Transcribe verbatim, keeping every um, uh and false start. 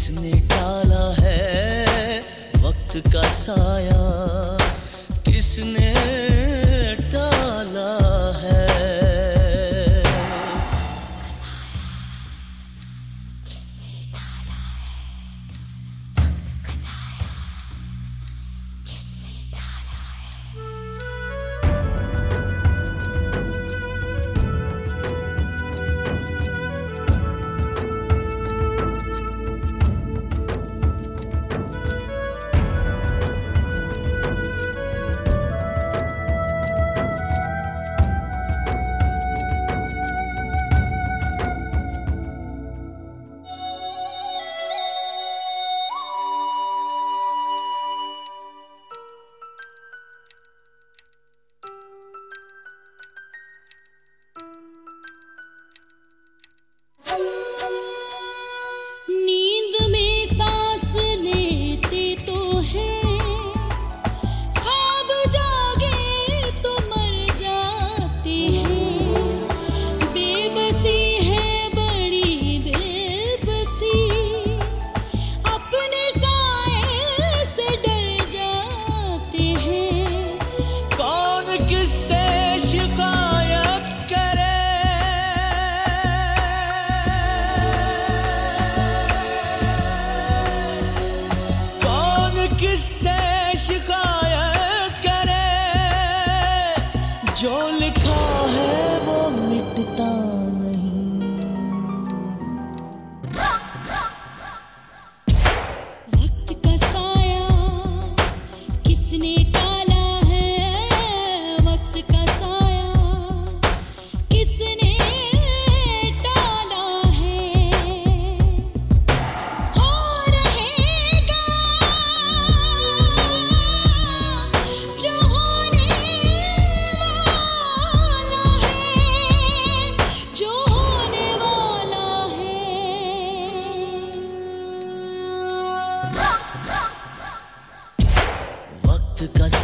किसने टाला है वक्त का साया, किसने टाला है। नींद में सांस लेते तो हैं, ख्वाब जागे तो मर जाते हैं। बेबसी है बड़ी बेबसी, अपने साए से डर जाते हैं। कौन किससे शिकायत करे, किससे शिकायत करे। जो लिखा है वो मिटता नहीं। वक्त का साया किसने टाला है, वक्त का साया किसने टाला है। हो रहेगा जो होने वाला है, जो होने वाला है। वक्त का